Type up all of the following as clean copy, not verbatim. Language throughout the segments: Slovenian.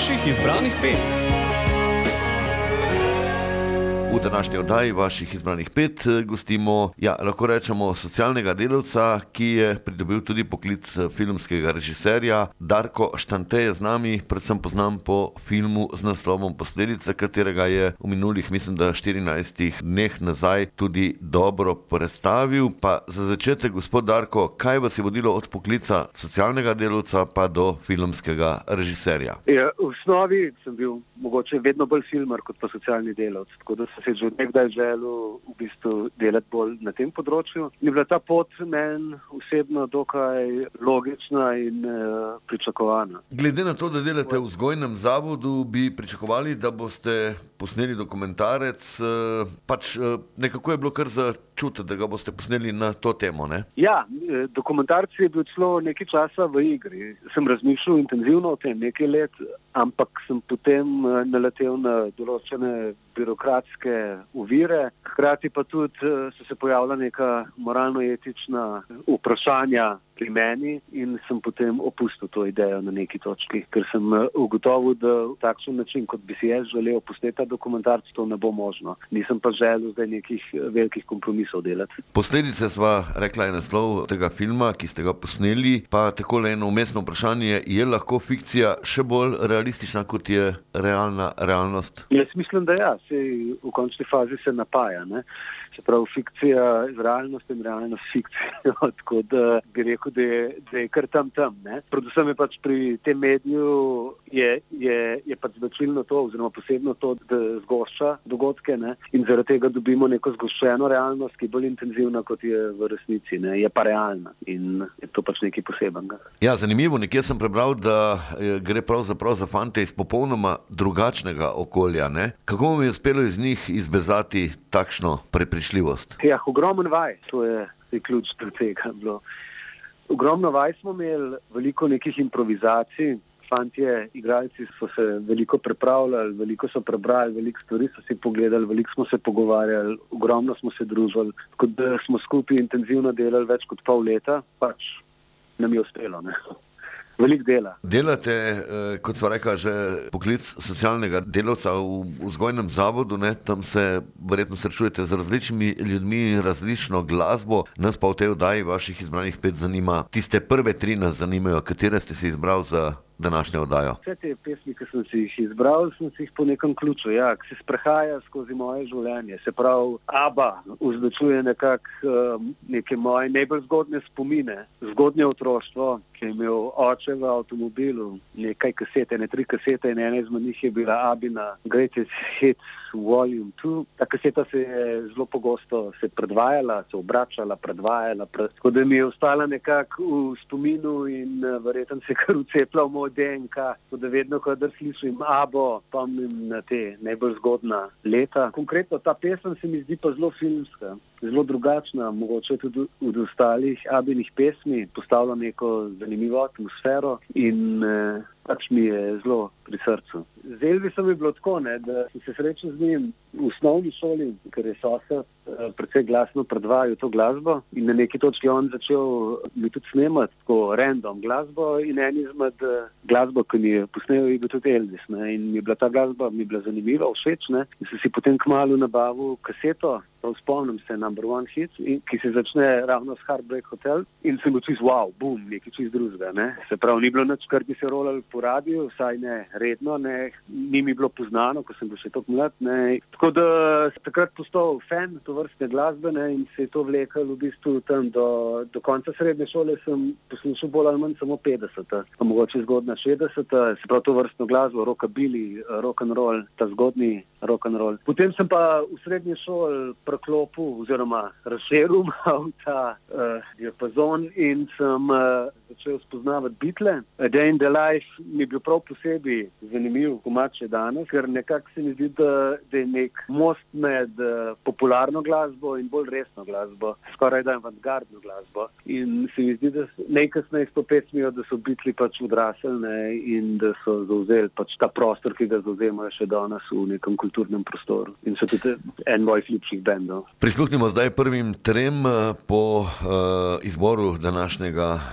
vaših izbranih 5. V današnji oddaji vaših izbranih 5 gostimo, lahko rečemo, socialnega delavca, ki je pridobil tudi poklic filmskega režiserja. Darko Štante je z nami, predvsem poznam po filmu z naslovom Posledice, katerega je v minulih, mislim, da 14 dneh nazaj tudi dobro predstavil. Pa za začetek, gospod Darko, kaj vas je vodilo od poklica socialnega delavca pa do filmskega režiserja? Ja, v osnovi sem bil mogoče vedno bolj filmar kot pa socialni delavec, tako da sem se že nekdaj želel v bistvu delati bolj na tem področju. Je bila ta pot meni osebno dokaj logična in pričakovana. Glede na to, da delate v vzgojnem zavodu, bi pričakovali, da boste posneli dokumentarec. Nekako je bilo kar začutiti, da ga boste posneli na to temo, ne? Ja, dokumentarec je bil celo nekaj časa v igri. Sem razmišljal intenzivno o tem nekaj let, ampak sem potem naletel na določene birokratske ovire. Hkrati pa tudi so se pojavila neka moralno-etična vprašanja pri meni in sem potem opustil to idejo na neki točki, ker sem ugotovil, da v takšen način, kot bi si jaz želel posneti ta dokumentarc, to ne bo možno. Nisem pa želel zdaj nekih velikih kompromisov delati. Posledice sva rekla je naslov tega filma, ki ste ga posneli, pa takole eno vmesno vprašanje, je lahko fikcija še bolj realistična, kot je realnost? Jaz mislim, da ja, saj v končni fazi se napaja, ne. Se pravi, fikcija z realnostjo in realnost fikcijo, tako da bi rekel, da je kar tam, ne. Predvsem je pač pri tem mediju je pač značilno to, oziroma posebno to, da zgošča dogodke, ne, in zaradi tega dobimo neko zgoščeno realnost, ki je bolj intenzivna, kot je v resnici, ne, je pa realna in je to pač nekaj posebenega. Ja, zanimivo, nekje sem prebral, da gre pravzaprav za fante iz popolnoma drugačnega okolja, ne. Kako vam je uspelo iz njih izbezati takšno prepričljivost? Ja, ogromen vaj, to je ključ do tega bilo. Ogromno vaj smo imeli, veliko nekih improvizacij. Fantje, igralci so se veliko pripravljali, veliko so prebrali, veliko stvari so si pogledali, veliko smo se pogovarjali, ogromno smo se družili. Tako da smo skupaj intenzivno delali več kot pol leta, pač nam je uspelo, ne. Veliko dela. Delate, kot sva rekla, že poklic socialnega delavca v vzgojnem zavodu, ne? Tam se verjetno srečujete z različnimi ljudmi in različno glasbo. Nas pa v tej oddaji vaših izbranih 5 zanima. Tiste prve 3 nas zanimajo, katere ste si izbral za današnjo oddajo? Vse te pesmi, ki sem si jih izbral, sem si jih po nekem ključu, ja, ki se sprehaja skozi moje življenje. Se pravi, ABBA označuje nekako neke moje najbolj zgodne spomine, zgodnje otroštvo, ki je imel oče v avtomobilu, nekaj kasete, 3 kasete in ena izmed njih je bila ABBA Greatest Hits Volume 2. Ta kaseta se je zelo pogosto predvajala, se obračala, predvajala, tako da mi je ostala nekako v spominu in verjetno se kar vcepla v moj DNK, tako da vedno, kadar slišim ABBO, pomnim na te najbolj zgodna leta. Konkretno ta pesem se mi zdi pa zelo filmska, zelo drugačna, mogoče tudi od ostalih ABBInih pesmi, postavlja neko zanimivo atmosfero in pač mi je zelo pri srcu. Z Elvisom je bilo tako, ne, da sem se srečal z njim v osnovni šoli, ker je sosed precej glasno predvajal to glasbo in na neki točki on začel mi tudi snemati tako random glasbo in en izmed glasbo, ki mi je posnel, je bil tudi Elvis, ne, in mi je bila ta glasba zanimiva, všeč, ne, in sem si potem kmalu nabavil kaseto, spomnim se Number One Hits, ki se začne ravno s Heartbreak Hotel in sem bil čist wow, boom, nekaj čist drugega, ne. Se pravi, ni bilo nič, kar bi se rolalo po radiju, vsaj ne redno, ne, ni mi bilo poznano, ko sem bil še tako mlad, ne. Tako da sem takrat postal fan tovrstne glasbe, ne, in se je to vlekel v bistvu tam do konca srednje šole sem poslušal bolj ali manj samo 50-ta, pa mogoče zgodna 60-ta, se pravi tovrstno glasbo, rockabilly, rock and roll, ta zgodni rock and roll. Potem sem pa v srednji šoli preklopil oziroma razširil malo ta diapazon in sem začel spoznavati Beatle. A Day in the Life mi je bil prav posebej zanimiv komad še danes, ker nekako se mi zdi, da je nek most med popularno glasbo in bolj resno glasbo, skoraj da avantgardno glasbo. In se mi zdi, da najkasneje s to pesmijo, da so Beatli pač odrasli, ne, in da so zavzeli pač ta prostor, ki ga zavzemajo še danes v nekem kulturnem prostoru. In so tudi en mojih ljubših bendov. Prisluhnimo zdaj prvim 3 po izboru današnjega gosta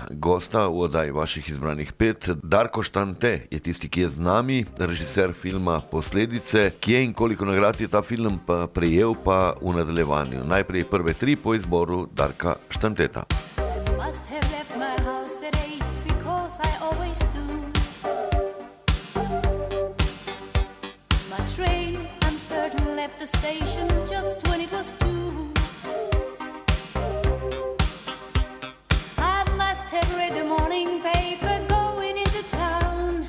gosta v oddaji vaših izbranih 5. Darko Štante je tisti, ki je z nami, režiser filma Posledice. Kje in koliko nagrad je ta film prejel, pa v nadaljevanju. Najprej prve 3 po izboru Darka Štanteta. Left the station just when it was 2. I must have read the morning paper going into town,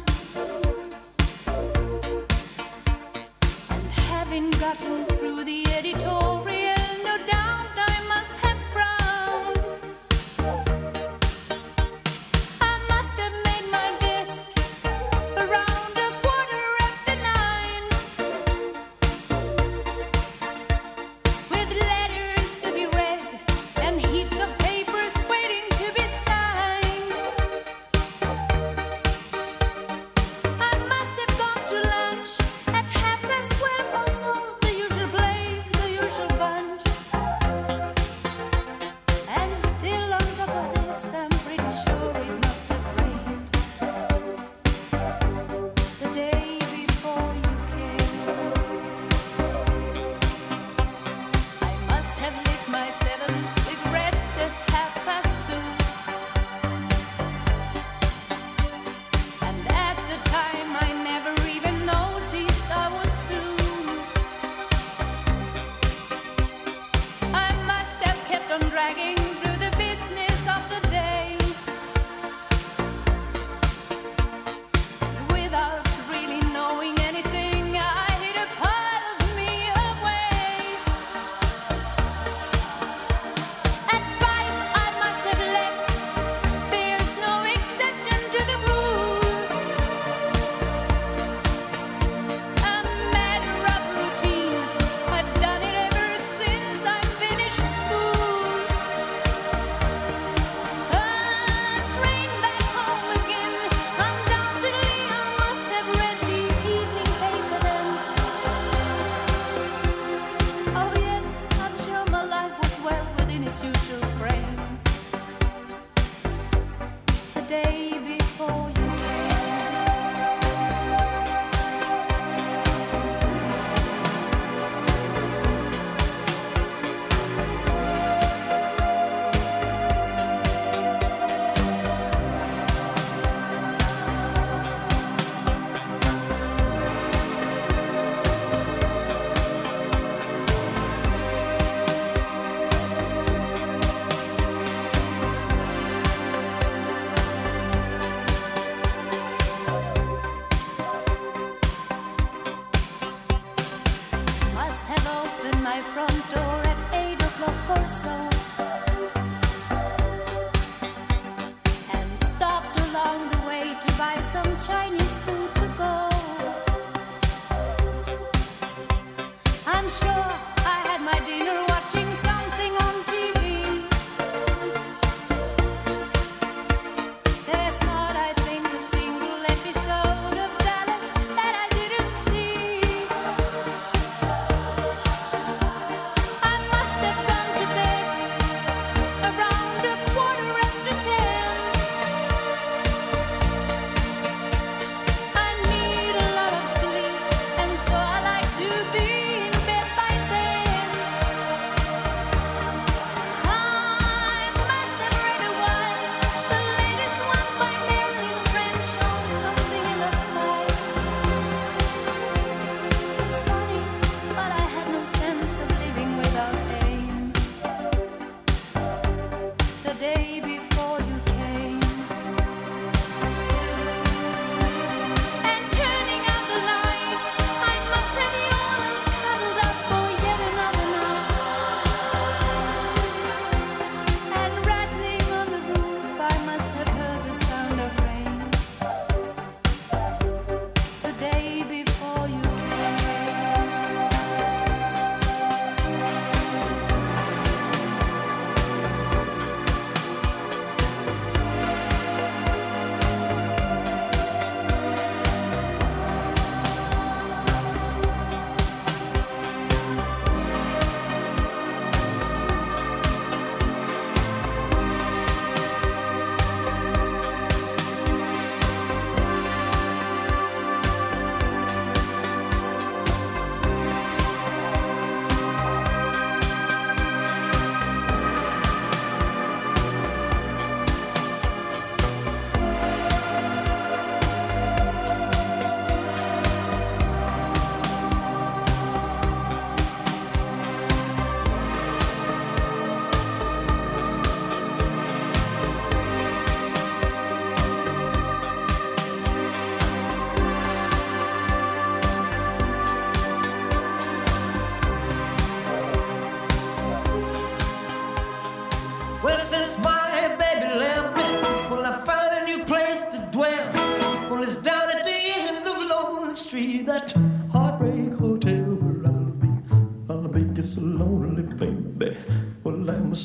and having gotten through the editorial, no doubt I must have frowned. I must have made my desk around 9:15. With letters to be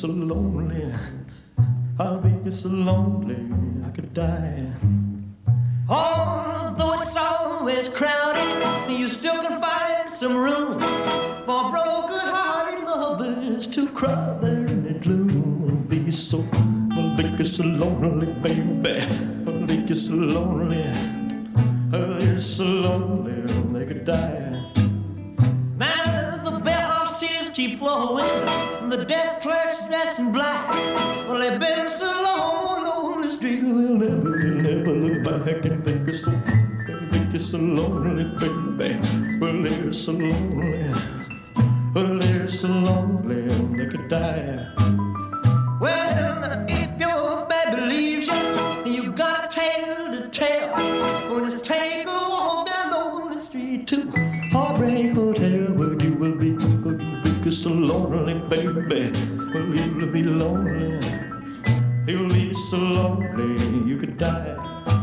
so lonely. I'll be so lonely I could die. Although it's always crowded, you still can find some room for broken-hearted lovers to cry there in the gloom. I'll be so lonely, baby. I'll be so lonely. I'll be so lonely they could die. Now the bellhop's tears keep flowing, the desk clerk's dressed in black. Well, they've been so long on the street, they'll never look back and think it's so lonely, baby. Well, they're so lonely. Well, they're so lonely they could die. Well, if your baby leaves you, you got a tale to tell. Well, just take a walk down the street to Heartbreak Hotel, where you will be so lonely, baby. Well, you'll be lonely. You'll be so lonely you could die.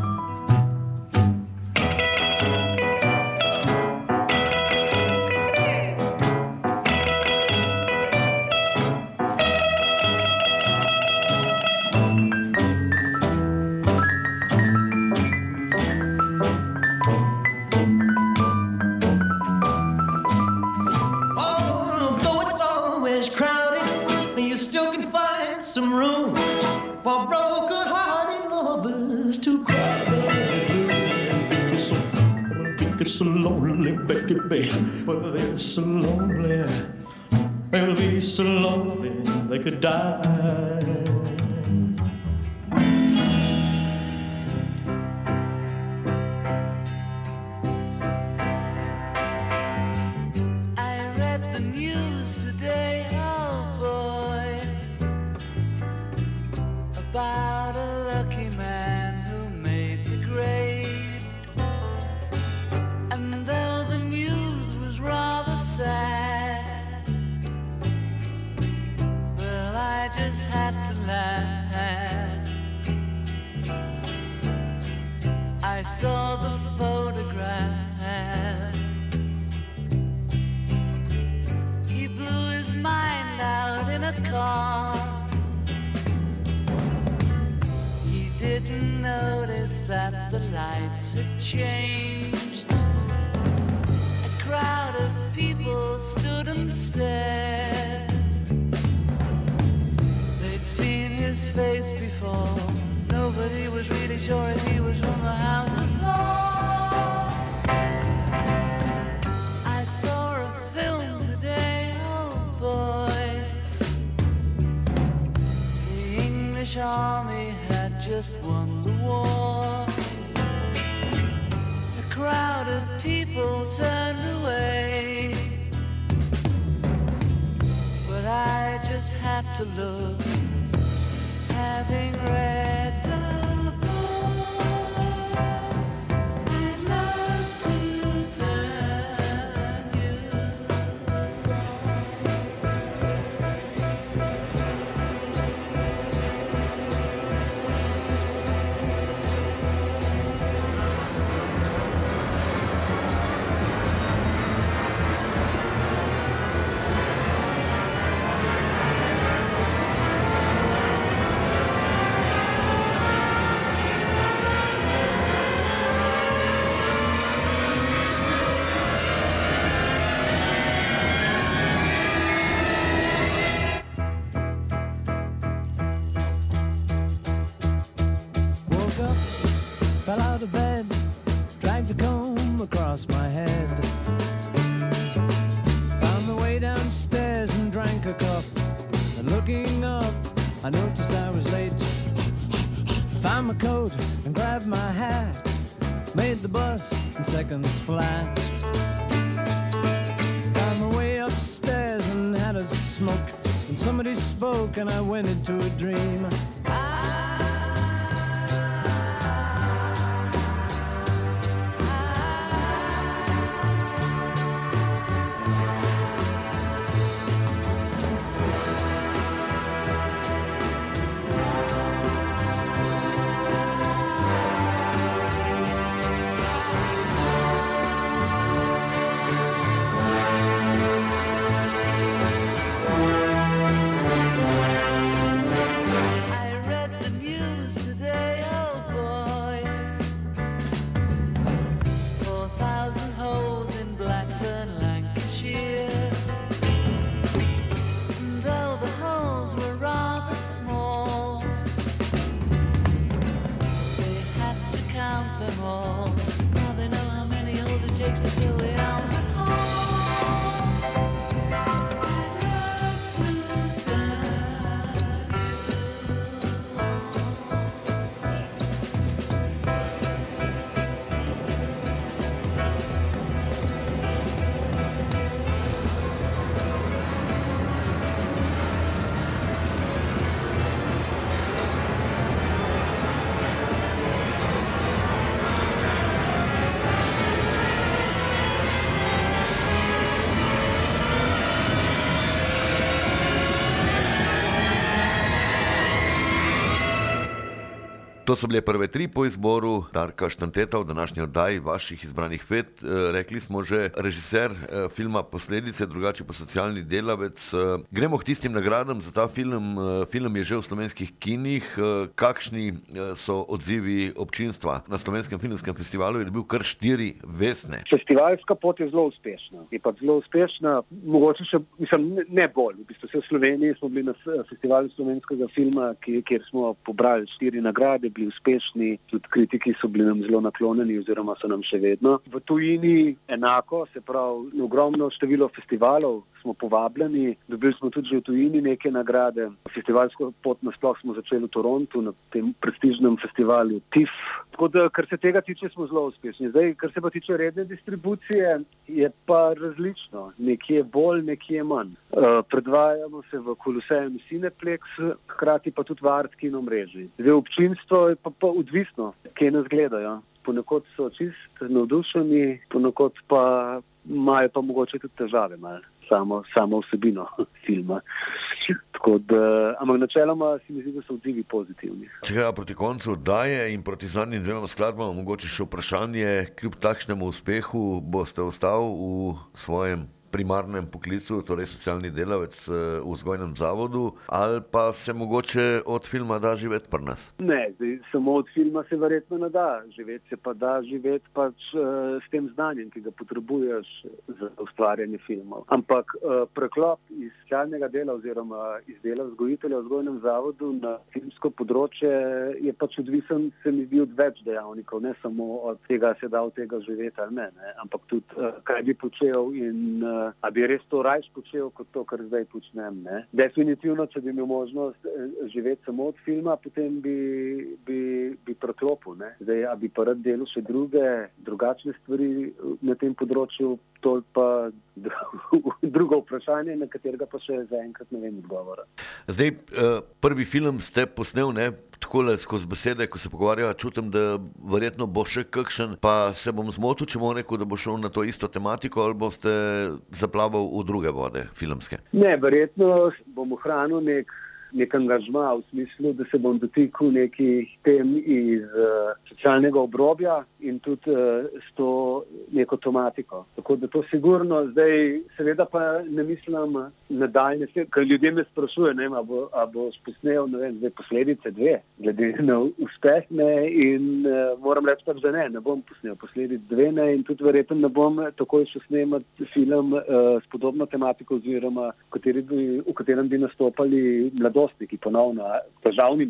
For broken-hearted lovers to cry. It's so lonely, baby. Well, they're so lonely. They'll be so lonely they could die. About a lucky man who made the grade. And though the news was rather sad, well, I just had to laugh. I saw the photograph. He blew his mind out in a car. Didn't notice that the lights had changed. A crowd of people stood and stared. They'd seen his face before. Nobody was really sure if he was from the House of Lords. I saw a film today, oh boy. The English army just won the war. A crowd of people turned away, but I just had to look, having read the book. I'd love to turn you I noticed I was late. Found my coat and grabbed my hat. Made the bus in seconds flat. Found my way upstairs and had a smoke. And somebody spoke and I went into a dream. To so bile prve 3 po izboru Darka Štanteta v današnji oddaji vaših izbranih fet. Rekli smo že, režiser filma Posledice, drugače pa socialni delavec. Gremo k tistim nagradam za ta film. Film je že v slovenskih kinih. Kakšni so odzivi občinstva? Na Slovenskem filmskem festivalu je dobil kar 4 vesne. Festivalska pot je zelo uspešna. Je pa zelo uspešna, mogoče še, ne bolj. V bistvu v Sloveniji smo bili na festivalu slovenskega filma, kjer smo pobrali 4 nagrade, bili uspešni, tudi kritiki so bili nam zelo naklonjeni oziroma so nam še vedno. V tujini enako, se pravi, ogromno število festivalov smo povabljeni, dobili smo tudi že v tujini neke nagrade. Festivalsko pot nasploh smo začeli v Torontu na tem prestižnem festivalu TIFF. Tako da, kar se tega tiče, smo zelo uspešni. Zdaj, kar se pa tiče redne distribucije, je pa različno. Nekje bolj, nekje manj. Predvajamo se v Koloseum Cineplex, hkrati pa tudi v Art Kino mreži. Zdaj, občinstvo je pa odvisno, kje nas gledajo. Ponekod so čist navdušeni, ponekod pa imajo pa mogoče tudi težave malo. Samo vsebino filma. Tako da, ampak načeloma se mi zdi, da so odzivi pozitivni. Če gremo proti koncu oddaje in proti zadnjim 2 skladbam, mogoče še vprašanje, kljub takšnemu uspehu boste ostali v svojem primarnem poklicu, torej socialni delavec v vzgojnem zavodu, ali pa se mogoče od filma da živeti pri nas? Ne, zdaj, samo od filma se verjetno ne da živeti, se pa da živeti pač s tem znanjem, ki ga potrebuješ za ustvarjanje filmov. Ampak preklop iz socialnega dela oziroma iz dela vzgojitelja v vzgojnem zavodu na filmsko področje je pač odvisen, se mi zdi, od več dejavnikov, ne samo od tega se da od tega živeti ali ne, ampak tudi kaj bi počel in a bi res to rajš počel kot to, kar zdaj počnem, ne? Definitivno, če bi imel možnost živeti samo od filma, potem bi preklopil, ne? Zdaj, a bi pa rad delal še drugačne stvari na tem področju, to pa drugo vprašanje, na katerega pa še zaenkrat ne vem odgovora. Zdaj, prvi film ste posnel, ne? Takole skozi besede, ko se pogovarjava, čutim, da verjetno bo še kakšen, pa se bom zmotil, če bom rekel, da bo šel na to isto tematiko, ali boste zaplaval v druge vode filmske? Ne, verjetno bom ohranil nek angažma v smislu, da se bom dotikal nekih tem iz socialnega obrobja in tudi s to neko tematiko. Tako da to sigurno, zdaj seveda pa ne mislim nadaljne, ker ljudje me sprašujejo, ne vem, a boš posnel, ne vem, zdaj Posledice 2, glede na uspeh, ne, in moram reči pač, da ne bom posnel Posledic 2, ne, in tudi verjetno ne bom takoj šel snemati film s podobno tematiko oziroma v katerem bi nastopali mladostniki, ponovno težavni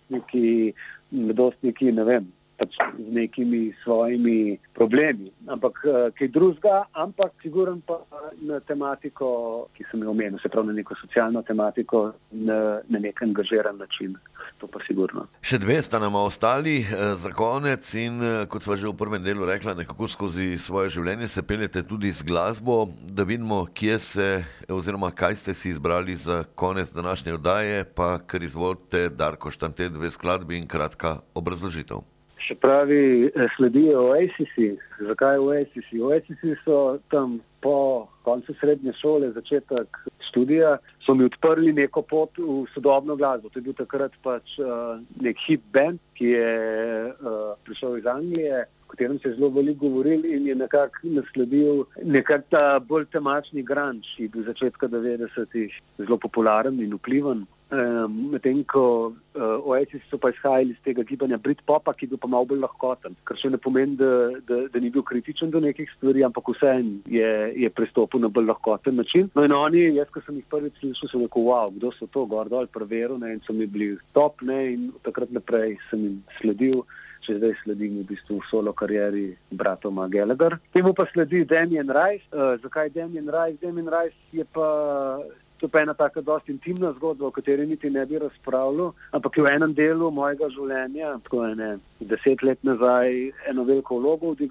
mladostniki, ne vem, pač z nekimi svojimi problemi. Ampak kaj drugega, ampak siguren pa na tematiko, ki sem jo omenil, se pravi na neko socialno tematiko, na nek angažiran način. To pa sigurno. Še 2 sta nama ostali za konec in kot sva že v prvem delu rekla, nekako skozi svoje življenje se peljete tudi z glasbo, da vidimo, kje se oziroma kaj ste si izbrali za konec današnje oddaje, pa kar izvolite, Darko Štantet, 2 skladbi in kratka obrazložitev. Se pravi, sledijo Oasisi. Zakaj Oasisi? Oasisi so tam po koncu srednje šole, začetek študija, so mi odprli neko pot v sodobno glasbo. To je bil takrat pač nek hip band, ki je prišel iz Anglije, o katerem se je zelo veliko govorili in je nekako nasledil ta bolj temačni grunge, ki je bil začetka 90-ih zelo popularen in vpliven. Medtem ko Oasis so pa izhajali iz tega gibanja Britpopa, ki je bil pa malo bolj lahkoten, kar še ne pomeni, da ni bil kritičen do nekih stvari, ampak vseeno je pristopil na bolj lahkoten način. No in oni, jaz ko sem jih prvič slišal, sem rekel, wow, kdo so to, gor dol preveril, ne, in so mi bili top, ne, in takrat naprej sem jim sledil. Še zdaj sledim v bistvu v solo karieri bratoma Gallagher. Temu pa sledi Damien Rice. Zakaj Damien Rice? Damien Rice je pa to pa ena taka dosti intimna zgodba, o kateri niti ne bi razpravljal, ampak je v enem delu mojega življenja, tako 10 let nazaj, eno veliko vlogo odigral.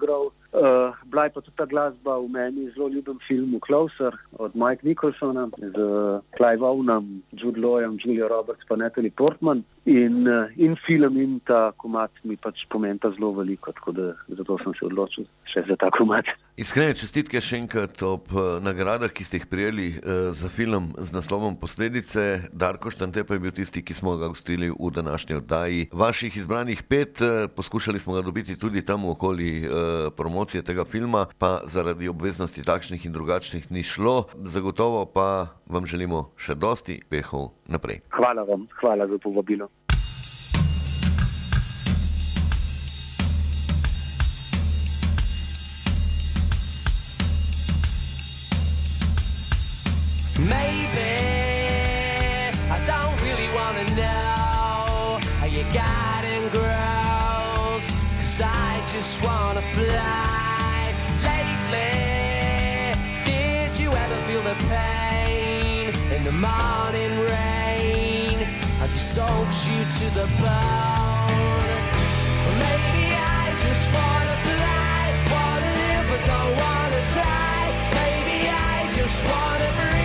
Bila je pa tudi ta glasba v meni zelo ljubem filmu Closer od Mike Nicholsona z Clive Owenom, Jude Lawom, Julia Roberts pa Natalie Portman. In film in ta komad mi pač pomenita zelo veliko, tako da zato sem se odločil še za ta komad. Iskrene čestitke še enkrat ob nagradah, ki ste jih prijeli za film z naslovom Posledice. Darko Štante pa je bil tisti, ki smo ga gostili v današnji oddaji. Vaših izbranih 5, poskušali smo ga dobiti tudi tam okoli promocije tega filma, pa zaradi obveznosti takšnih in drugačnih ni šlo. Zagotovo pa vam želimo še dosti uspehov naprej. Hvala vam, hvala za povabilo. Maybe I don't really wanna know how your garden grows, 'cause I just wanna fly. Lately, did you ever feel the pain in the morning rain as it soaks you to the bone? Well, maybe I just wanna fly, wanna live but don't wanna die. Maybe I just wanna breathe.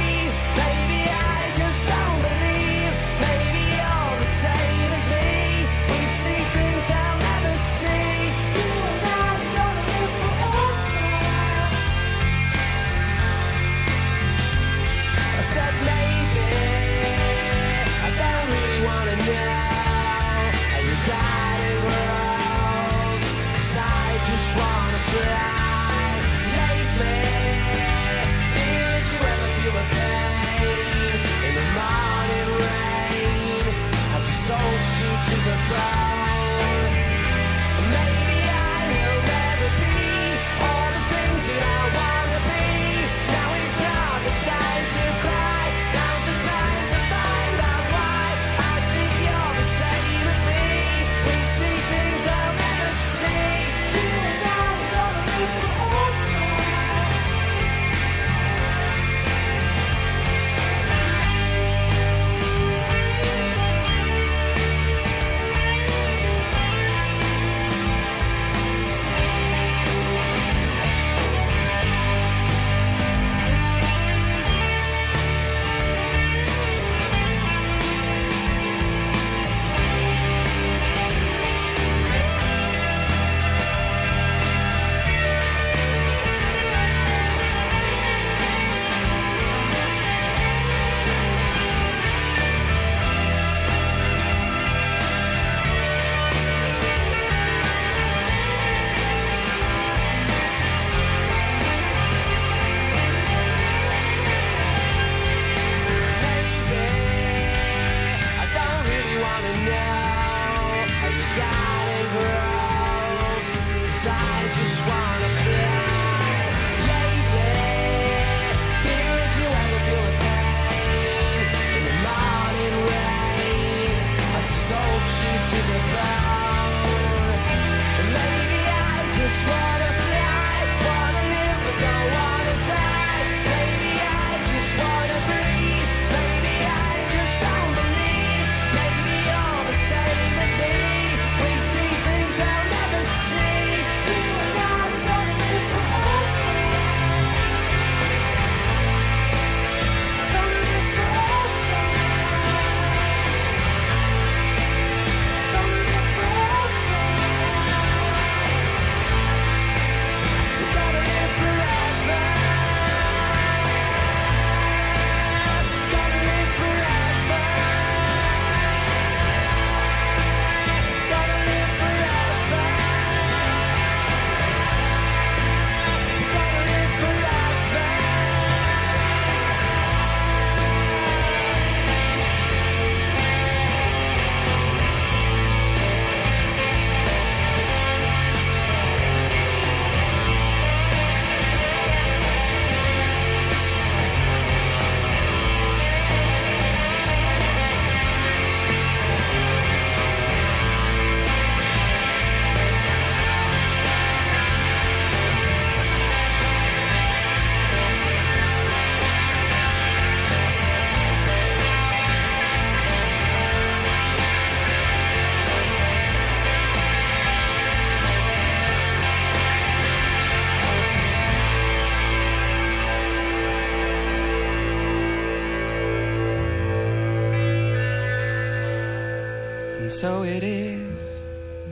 so it is,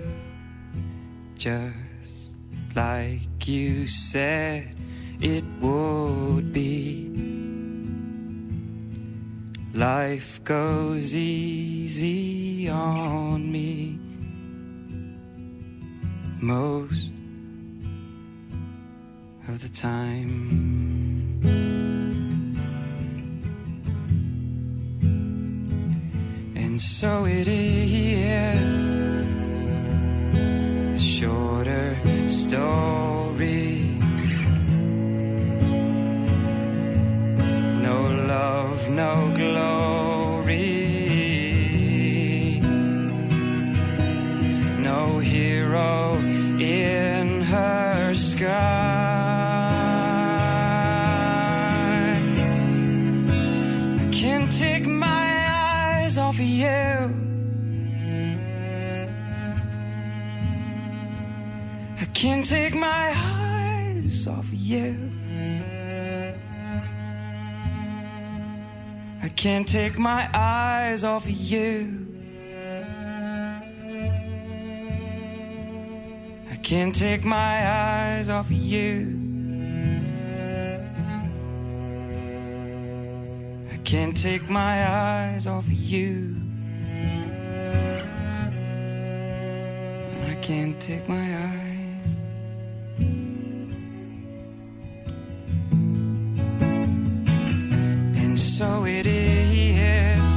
just like you said it would be. Life goes easy on me most of the time. And so it is, the shorter story. No love, no glory, no hero in her sky. I can't take my eyes off of you. I can't take my eyes off of you. I can't take my eyes off of you. I can't take my eyes off of you. I can't take my eyes off of you. I can't take my eyes. And so it is,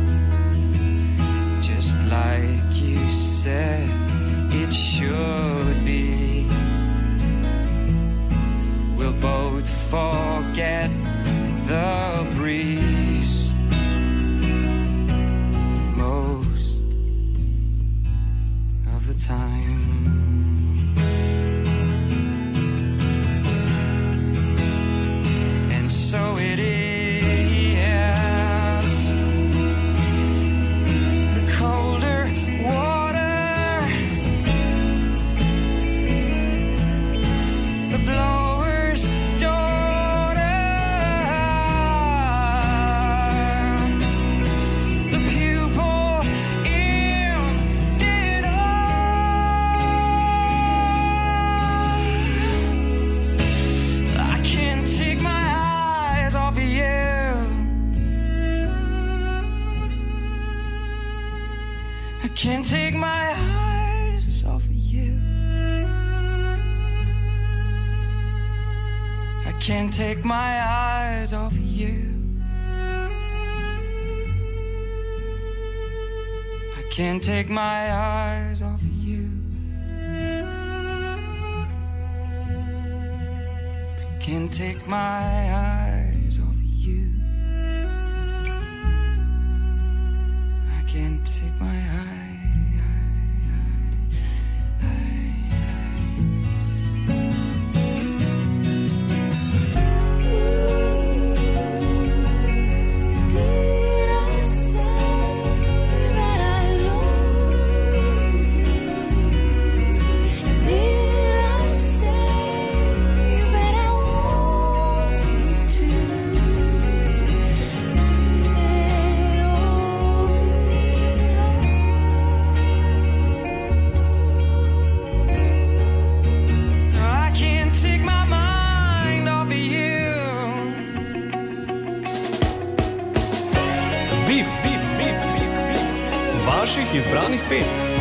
just like you said it should be. We'll both forget the breeze most of the time. And so it is, the colder water, the blower's daughter, the pupil in ditto. I can't take my eyes off of you. I can't take my eyes off of you. I can't take my eyes off of you. I can't take my eyes off of you. Can't take my eyes off of you. I can't take my eyes. Did I say that I love you? Did I say that I want to? I can't take my mind off of you. VIP, VIP, VIP, VIP. Vaših izbranih 5.